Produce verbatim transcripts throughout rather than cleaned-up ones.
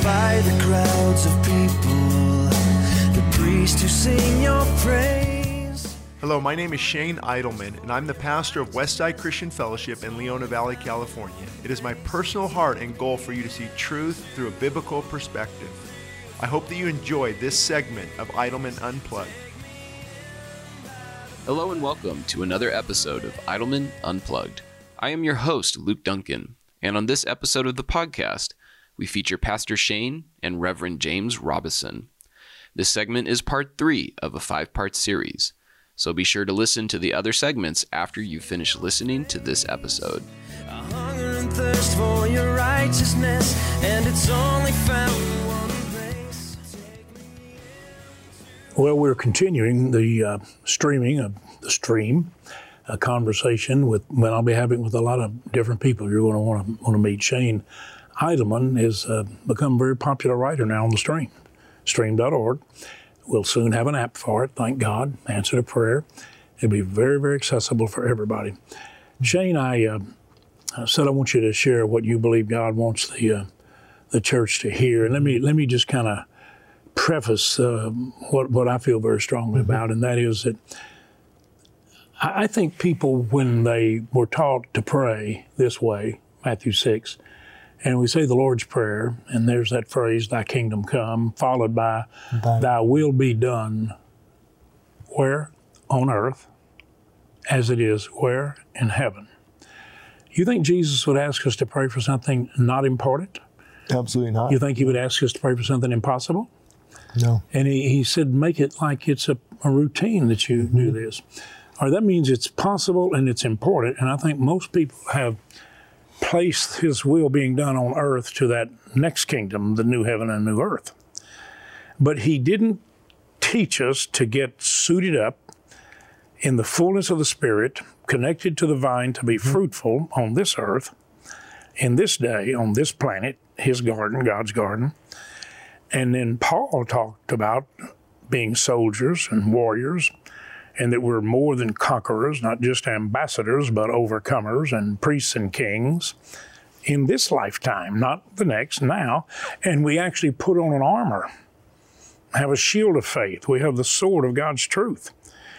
by the crowds of people, the priests who sing your praise. Hello, my name is Shane Eidelman, and I'm the pastor of Westside Christian Fellowship in Leona Valley, California. It is my personal heart and goal for you to see truth through a biblical perspective. I hope that you enjoy this segment of Eidelman Unplugged. Hello and welcome to another episode of Eidelman Unplugged. I am your host, Luke Duncan, and on this episode of the podcast, we feature Pastor Shane and Reverend James Robison. This segment is part three of a five-part series, so be sure to listen to the other segments after you finish listening to this episode. A hunger and thirst for your righteousness, and it's only found in one place. Well, we're continuing the uh, streaming of the stream, a conversation with, well, I'll be having with a lot of different people. You're going to want to want to meet. Shane Eidelman has uh, become a very popular writer now on the stream, stream dot org. We'll soon have an app for it, thank God, answer to prayer. It'll be very, very accessible for everybody. Shane, I uh, said I want you to share what you believe God wants the uh, the church to hear. And let me let me just kind of preface uh, what, what I feel very strongly mm-hmm. about, and that is that I, I think people, when they were taught to pray this way, Matthew six, and we say the Lord's Prayer, and there's that phrase, thy kingdom come, followed by thy, thy will be done, where? On earth, as it is, where? In heaven. You think Jesus would ask us to pray for something not important? Absolutely not. You think he would ask us to pray for something impossible? No. And he, he said, make it like it's a, a routine that you mm-hmm. do this. Or that means it's possible and it's important, and I think most people have placed his will being done on earth to that next kingdom, the new heaven and new earth. But he didn't teach us to get suited up in the fullness of the Spirit, connected to the vine to be mm-hmm. fruitful on this earth, in this day, on this planet, his garden, God's garden. And then Paul talked about being soldiers and warriors, and that we're more than conquerors, not just ambassadors, but overcomers and priests and kings in this lifetime, not the next, now. And we actually put on an armor, have a shield of faith. We have the sword of God's truth.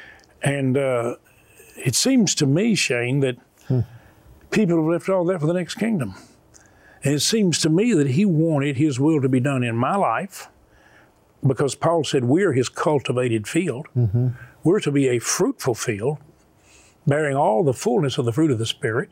And uh, it seems to me, Shane, that hmm. people have left all that for the next kingdom. And it seems to me that he wanted his will to be done in my life, because Paul said we're his cultivated field. Mm-hmm. We're to be a fruitful field, bearing all the fullness of the fruit of the Spirit.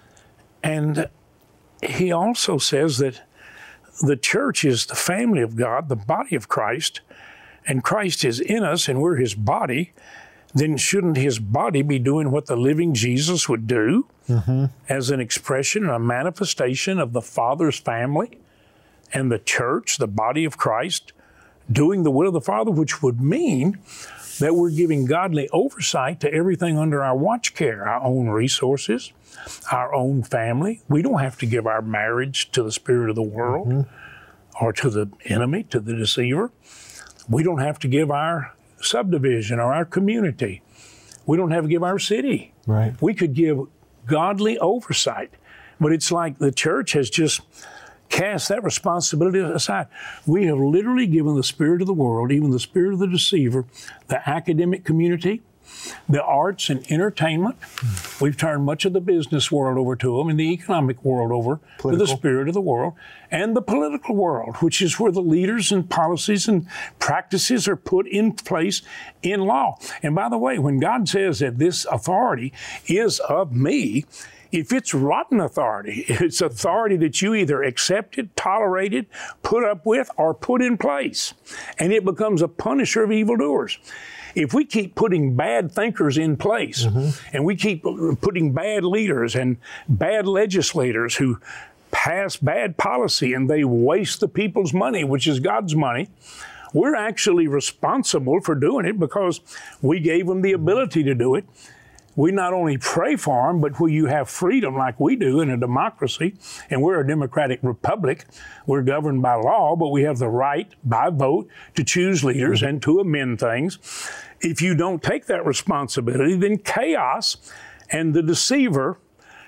And he also says that the church is the family of God, the body of Christ, and Christ is in us and we're his body. Then shouldn't his body be doing what the living Jesus would do mm-hmm. as an expression and a manifestation of the Father's family and the church, the body of Christ, doing the will of the Father, which would mean that we're giving godly oversight to everything under our watch care, our own resources, our own family. We don't have to give our marriage to the spirit of the world mm-hmm. or to the enemy, to the deceiver. We don't have to give our subdivision or our community. We don't have to give our city. Right. We could give godly oversight. But it's like the church has just cast that responsibility aside. We have literally given the spirit of the world, even the spirit of the deceiver, the academic community, the arts and entertainment. Mm. We've turned much of the business world over to them and the economic world over political. to the spirit of the world, and the political world, which is where the leaders and policies and practices are put in place in law. And by the way, when God says that this authority is of me, if it's rotten authority, it's authority that you either accepted, tolerated, put up with, or put in place, and it becomes a punisher of evildoers. If we keep putting bad thinkers in place, mm-hmm. and we keep putting bad leaders and bad legislators who pass bad policy and they waste the people's money, which is God's money, we're actually responsible for doing it because we gave them the ability to do it. We not only pray for them, but when you have freedom like we do in a democracy, and we're a democratic republic, we're governed by law, but we have the right by vote to choose leaders and to amend things. If you don't take that responsibility, then chaos and the deceiver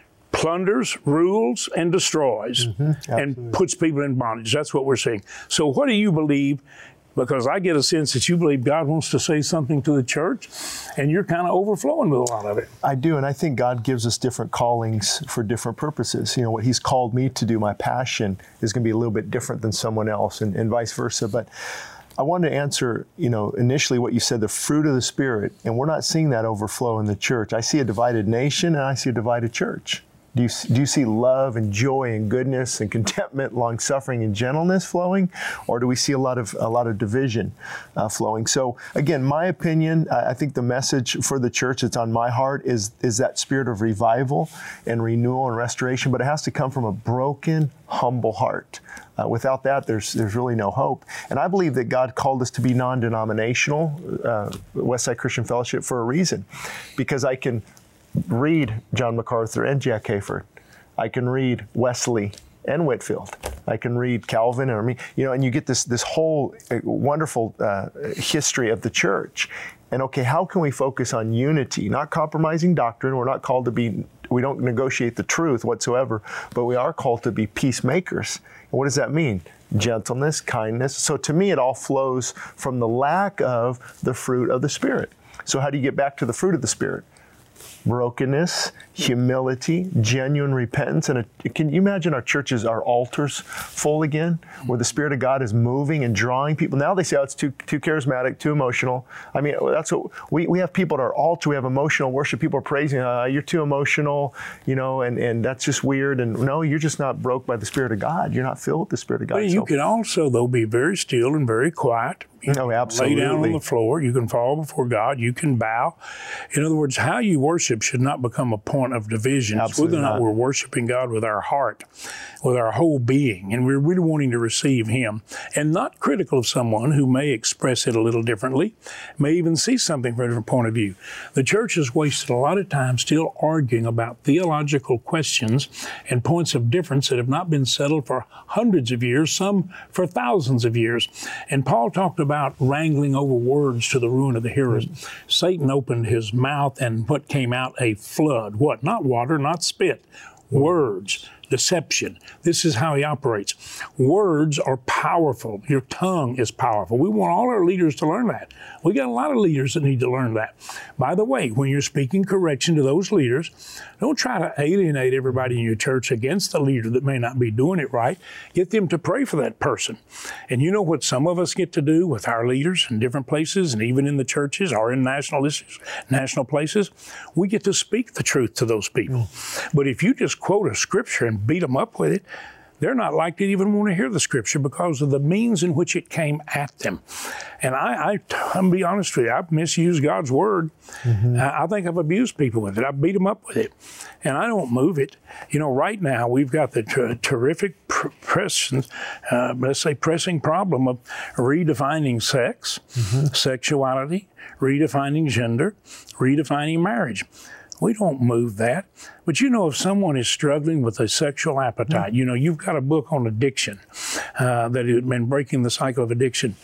plunders, rules, and destroys, Mm-hmm. and puts people in bondage. That's what we're seeing. So what do you believe? Because I get a sense that you believe God wants to say something to the church, and you're kind of overflowing with a lot of it. I do, and I think God gives us different callings for different purposes. You know, what He's called me to do, my passion, is going to be a little bit different than someone else, and, and vice versa. But I wanted to answer, you know, initially what you said, the fruit of the Spirit, and we're not seeing that overflow in the church. I see a divided nation, and I see a divided church. Do you, do you see love and joy and goodness and contentment, long-suffering and gentleness flowing? Or do we see a lot of a lot of division uh, flowing? So again, my opinion, I I think the message for the church that's on my heart is, is that spirit of revival and renewal and restoration, but it has to come from a broken, humble heart. Uh, without that, there's there's really no hope. And I believe that God called us to be non-denominational, uh, Westside Christian Fellowship, for a reason. Because I can read John MacArthur and Jack Hayford. I can read Wesley and Whitefield. I can read Calvin, and I mean, you know, and you get this this whole uh, wonderful uh, history of the church. And okay, how can we focus on unity, not compromising doctrine? We're not called to be, we don't negotiate the truth whatsoever, but we are called to be peacemakers. And what does that mean? Gentleness, kindness. So to me, it all flows from the lack of the fruit of the Spirit. So how do you get back to the fruit of the Spirit? Brokenness, humility, genuine repentance. And a, can you imagine our churches, our altars full again, where the Spirit of God is moving and drawing people? Now they say, oh, it's too too charismatic, too emotional. I mean, that's what we, we have people at our altar. We have emotional worship. People are praising, uh, you're too emotional, you know, and, and that's just weird. And no, you're just not broke by the Spirit of God. You're not filled with the Spirit of God. But you So- can also, though, be very still and very quiet. You Oh, can absolutely. lay down on the floor. You can fall before God. You can bow. In other words, how you worship should not become a point of division. It's Absolutely whether or not not. we're worshiping God with our heart, with our whole being, and we're really wanting to receive Him, and not critical of someone who may express it a little differently, may even see something from a different point of view. The church has wasted a lot of time still arguing about theological questions and points of difference that have not been settled for hundreds of years, some for thousands of years. And Paul talked about about wrangling over words to the ruin of the hearers. Mm-hmm. Satan opened his mouth, and what came out? A flood. What? Not water, not spit. Words. Deception. This is how he operates. Words are powerful. Your tongue is powerful. We want all our leaders to learn that. We got a lot of leaders that need to learn that. By the way, when you're speaking correction to those leaders, don't try to alienate everybody in your church against the leader that may not be doing it right. Get them to pray for that person. And you know what some of us get to do with our leaders in different places, and even in the churches or in national issues, national places? We get to speak the truth to those people. But if you just quote a scripture and beat them up with it, they're not likely to even want to hear the scripture because of the means in which it came at them. And I, I, I'm be honest with you, I've misused God's word. Mm-hmm. I, I think I've abused people with it. I beat them up with it, and I don't move it. You know, right now we've got the ter- terrific pr- press, uh, let's say, pressing problem of redefining sex, mm-hmm. sexuality, redefining gender, redefining marriage. We don't move that. But you know, if someone is struggling with a sexual appetite, mm-hmm. you know, you've got a book on addiction uh, that has been breaking the cycle of addiction.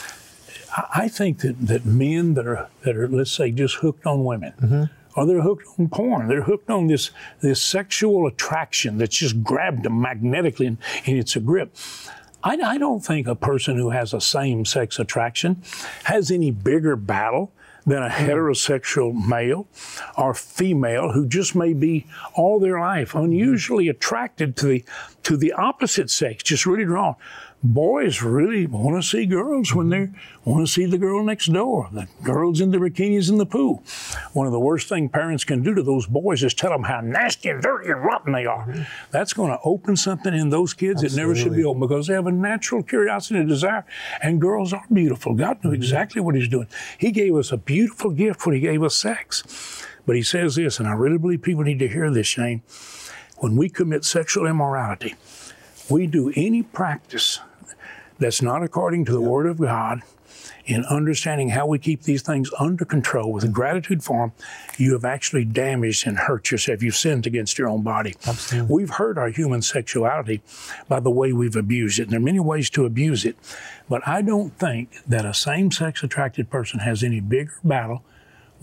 I, I think that, that men that are, that are, let's say, just hooked on women, mm-hmm. or they're hooked on porn, they're hooked on this, this sexual attraction that's just grabbed them magnetically and, and it's a grip. I, I don't think a person who has a same-sex attraction has any bigger battle than a heterosexual male or female who just may be all their life unusually attracted to the to the opposite sex, just really drawn. Boys really want to see girls when they want to see the girl next door, the girls in the bikinis in the pool. One of the worst things parents can do to those boys is tell them how nasty and dirty and rotten they are. Mm-hmm. That's going to open something in those kids Absolutely. That never should be open because they have a natural curiosity and desire. And girls are beautiful. God knew mm-hmm. exactly what He's doing. He gave us a beautiful gift when He gave us sex. But He says this, and I really believe people need to hear this, Shane. When we commit sexual immorality, we do any practice that's not according to the yep. Word of God in understanding how we keep these things under control with a gratitude for them, you have actually damaged and hurt yourself. You've sinned against your own body. Absolutely. We've hurt our human sexuality by the way we've abused it. And there are many ways to abuse it. But I don't think that a same-sex attracted person has any bigger battle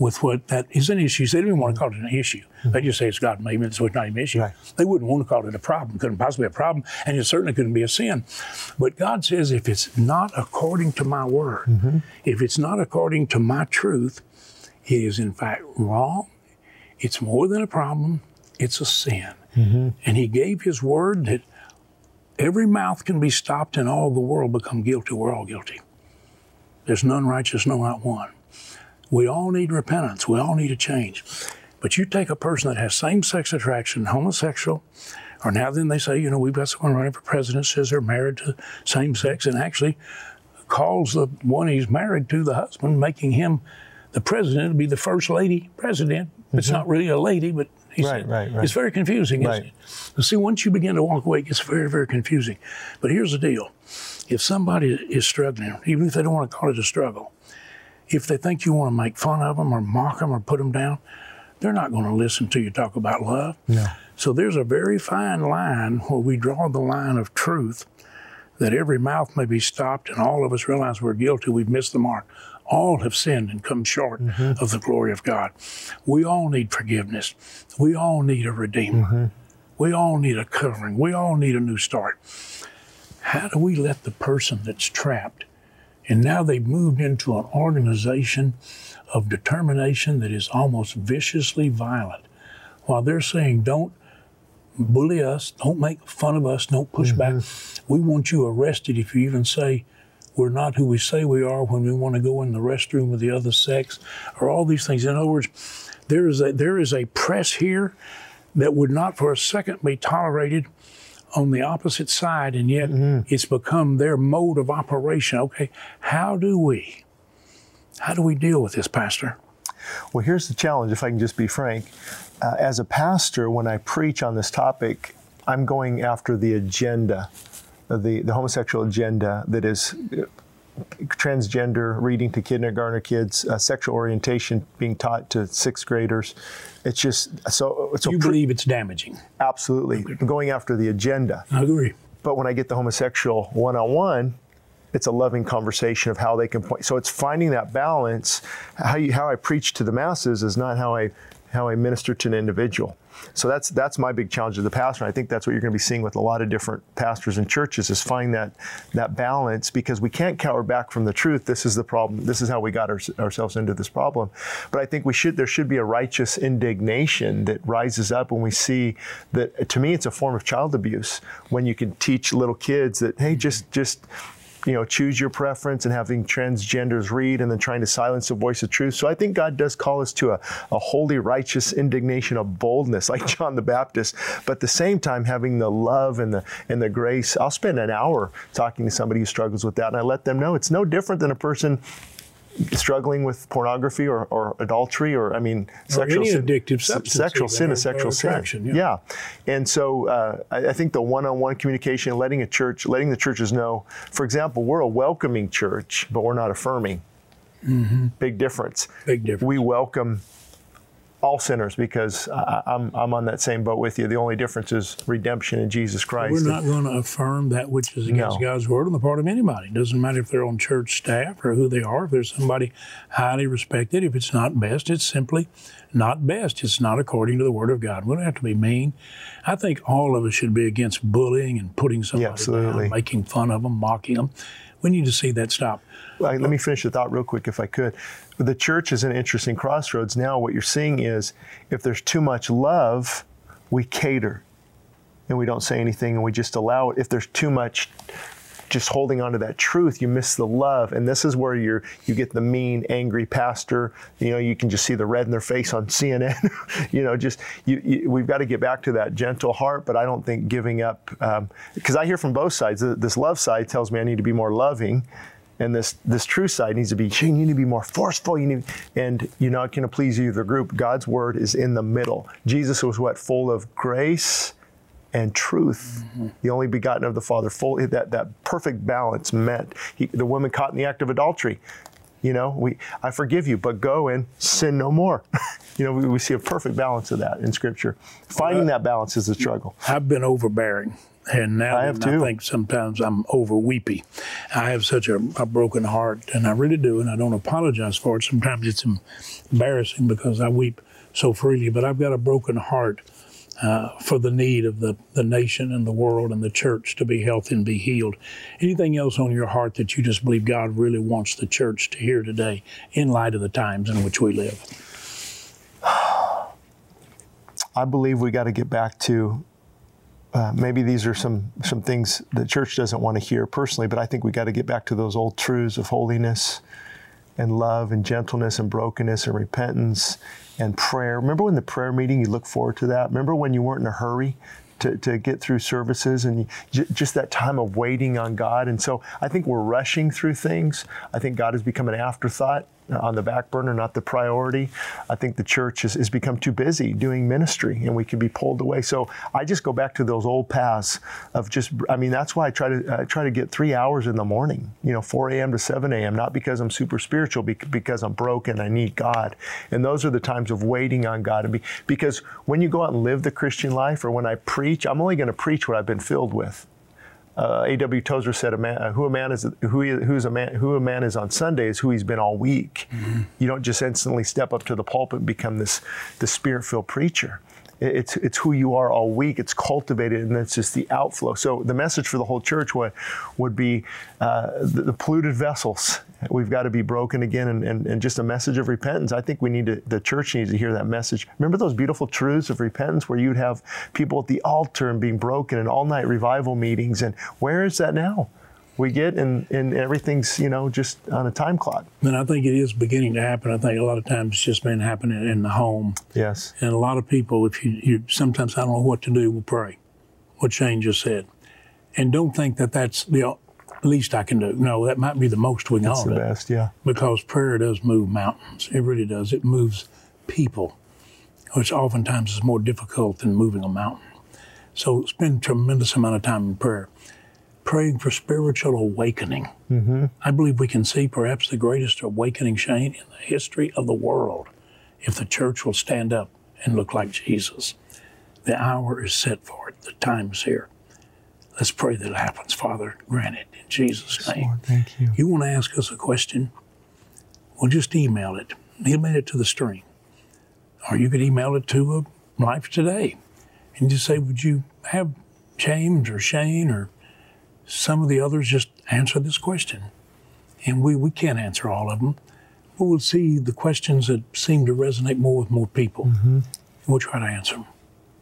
with what that is an issue. They don't even want to call it an issue. They just say it's God made me, so it's not an issue. Right. They wouldn't want to call it a problem. Couldn't possibly be a problem, and it certainly couldn't be a sin. But God says if it's not according to my word, mm-hmm. if it's not according to my truth, it is in fact wrong. It's more than a problem. It's a sin. Mm-hmm. And he gave his word that every mouth can be stopped and all the world become guilty. We're all guilty. There's none righteous, no, not one. We all need repentance. We all need a change. But you take a person that has same-sex attraction, homosexual, or now then they say, you know, we've got someone running for president, says they're married to same-sex, and actually calls the one he's married to the husband, making him the president to be the first lady president. Mm-hmm. It's not really a lady, but he right, said, right, right. It's very confusing, right. isn't it? But see, once you begin to walk away, it gets very, very confusing. But here's the deal. If somebody is struggling, even if they don't want to call it a struggle, if they think you want to make fun of them or mock them or put them down, they're not going to listen to you talk about love. No. So there's a very fine line where we draw the line of truth, that every mouth may be stopped and all of us realize we're guilty, we've missed the mark. All have sinned and come short mm-hmm. of the glory of God. We all need forgiveness. We all need a redeemer. Mm-hmm. We all need a covering. We all need a new start. How do we let the person that's trapped, and now they've moved into an organization of determination that is almost viciously violent, while they're saying, don't bully us, don't make fun of us, don't push mm-hmm. back. We want you arrested if you even say we're not who we say we are when we want to go in the restroom with the other sex, or all these things. In other words, there is a, there is a press here that would not for a second be tolerated on the opposite side, and yet mm-hmm. it's become their mode of operation. Okay, how do we, how do we deal with this, Pastor? Well, here's the challenge, if I can just be frank. Uh, as a pastor, when I preach on this topic, I'm going after the agenda, the, the homosexual agenda that is transgender, reading to kindergartner kids, uh, sexual orientation being taught to sixth graders. It's just, so... so you believe it's damaging? Absolutely. Okay. I'm going after the agenda. I agree. But when I get the homosexual one-on-one, it's a loving conversation of how they can point. So it's finding that balance. How you, how I preach to the masses is not how I how I minister to an individual. So that's that's my big challenge as the pastor. And I think that's what you're going to be seeing with a lot of different pastors and churches, is find that that balance, because we can't cower back from the truth. This is the problem. This is how we got our, ourselves into this problem. But I think we should there should be a righteous indignation that rises up when we see that. To me, it's a form of child abuse when you can teach little kids that, hey, just just. you know, choose your preference, and having transgenders read and then trying to silence the voice of truth. So I think God does call us to a, a holy, righteous indignation of boldness, like John the Baptist, but at the same time having the love and the and the grace. I'll spend an hour talking to somebody who struggles with that, and I let them know it's no different than a person struggling with pornography or, or adultery or, I mean, or sexual any sin. addictive substance. Sexual sin is sexual sin. Yeah. yeah. And so uh, I, I think the one-on-one communication, letting a church, letting the churches know, for example, we're a welcoming church, but we're not affirming. Mm-hmm. Big difference. Big difference. We welcome all sinners, because I, I'm I'm on that same boat with you. The only difference is redemption in Jesus Christ. We're not going to affirm that which is against No. God's word on the part of anybody. It doesn't matter if they're on church staff or who they are. If there's somebody highly respected, if it's not best, it's simply not best. It's not according to the word of God. We don't have to be mean. I think all of us should be against bullying and putting somebody Yeah, absolutely. down, making fun of them, mocking them. We need to see that stop. Let me finish the thought real quick, if I could. The church is an interesting crossroads. Now what you're seeing is, if there's too much love, we cater and we don't say anything and we just allow it. If there's too much just holding on to that truth, you miss the love. And this is where you're, you get the mean, angry pastor. You know, you can just see the red in their face on C N N. you know, just, you, you, we've got to get back to that gentle heart, but I don't think giving up, because um, I hear from both sides. This love side tells me I need to be more loving. And this this true side needs to be, you need to be more forceful. You need, and you're not going to please either group. God's word is in the middle. Jesus was what? Full of grace and truth. Mm-hmm. The only begotten of the Father. Full, that, that perfect balance meant he, the woman caught in the act of adultery. You know, we I forgive you, but go and sin no more. You know, we, we see a perfect balance of that in Scripture. Finding that balance is a struggle. I've been overbearing. And now I, have too. I think sometimes I'm over weepy. I have such a, a broken heart, and I really do, and I don't apologize for it. Sometimes it's embarrassing because I weep so freely, but I've got a broken heart uh, for the need of the, the nation and the world and the church to be healthy and be healed. Anything else on your heart that you just believe God really wants the church to hear today in light of the times in which we live? I believe we got to get back to Uh, maybe these are some, some things the church doesn't want to hear personally, but I think we got to get back to those old truths of holiness and love and gentleness and brokenness and repentance and prayer. Remember when the prayer meeting, you look forward to that? Remember when you weren't in a hurry to, to get through services and you, j- just that time of waiting on God? And so I think we're rushing through things. I think God has become an afterthought, on the back burner, not the priority. I think the church has, has become too busy doing ministry, and we can be pulled away. So I just go back to those old paths of just, I mean, that's why I try to I try to get three hours in the morning, you know, four a.m. to seven a.m., not because I'm super spiritual, because I'm broken, I need God. And those are the times of waiting on God. And be, because when you go out and live the Christian life, or when I preach, I'm only going to preach what I've been filled with. Uh, A W Tozer said, "A man, uh, who a man is, who he, who's a man, who a man is on Sunday is who he's been all week." Mm-hmm. You don't just instantly step up to the pulpit and become this, this spirit-filled preacher. It's it's who you are all week. It's cultivated, and it's just the outflow. So the message for the whole church would would be uh, the, the polluted vessels. We've got to be broken again, and, and, and just a message of repentance. I think we need to, the church needs to hear that message. Remember those beautiful truths of repentance where you'd have people at the altar and being broken and all-night revival meetings, and where is that now? We get and, and everything's, you know, just on a time clock. And I think it is beginning to happen. I think a lot of times it's just been happening in the home. Yes. And a lot of people, if you, you sometimes I don't know what to do, will pray. What Shane just said. And don't think that that's the least I can do. No, that might be the most we can all do. That's the best, yeah. Because prayer does move mountains. It really does. It moves people, which oftentimes is more difficult than moving a mountain. So spend a tremendous amount of time in prayer. Praying for spiritual awakening. Mm-hmm. I believe we can see perhaps the greatest awakening, Shane, in the history of the world if the church will stand up and look like Jesus. The hour is set for it. The time is here. Let's pray that it happens, Father. Grant it in Jesus' name. Lord, thank you. You want to ask us a question? Well, just email it. Email it to the stream. Or you could email it to uh, Life Today. And just say, would you have James or Shane or some of the others just answer this question? And we, we can't answer all of them, but we'll see the questions that seem to resonate more with more people. Mm-hmm. And we'll try to answer them.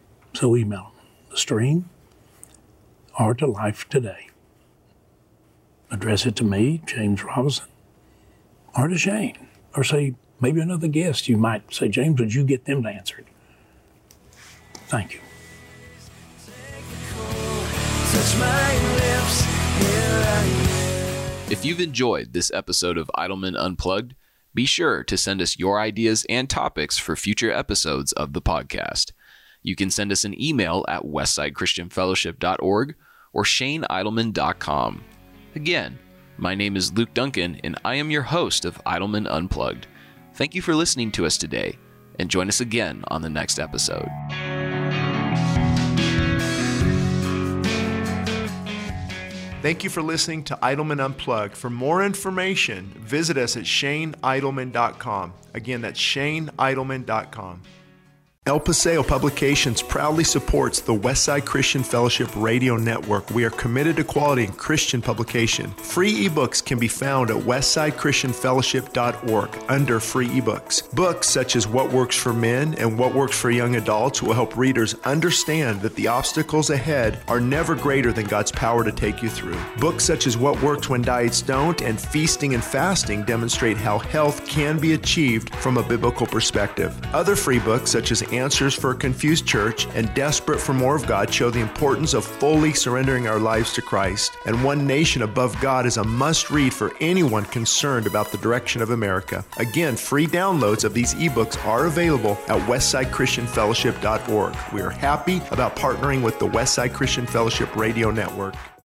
So email the stream or to Life Today. Address it to me, James Robison, or to Shane, or say maybe another guest. You might say, James, would you get them to answer it? Thank you. If you've enjoyed this episode of Idleman Unplugged, be sure to send us your ideas and topics for future episodes of the podcast. You can send us an email at westside christian fellowship dot org or shane idleman dot com. Again, my name is Luke Duncan, and I am your host of Idleman Unplugged. Thank you for listening to us today, and join us again on the next episode. Thank you for listening to Idleman Unplugged. For more information, visit us at shane idleman dot com. Again, that's shane idleman dot com. El Paseo Publications proudly supports the Westside Christian Fellowship Radio Network. We are committed to quality in Christian publication. Free ebooks can be found at westside christian fellowship dot org under free ebooks. Books such as What Works for Men and What Works for Young Adults will help readers understand that the obstacles ahead are never greater than God's power to take you through. Books such as What Works When Diets Don't and Feasting and Fasting demonstrate how health can be achieved from a biblical perspective. Other free books such as Answers for a Confused Church and Desperate for More of God show the importance of fully surrendering our lives to Christ. And One Nation Above God is a must-read for anyone concerned about the direction of America. Again, free downloads of these ebooks are available at westside christian fellowship dot org. We are happy about partnering with the Westside Christian Fellowship Radio Network.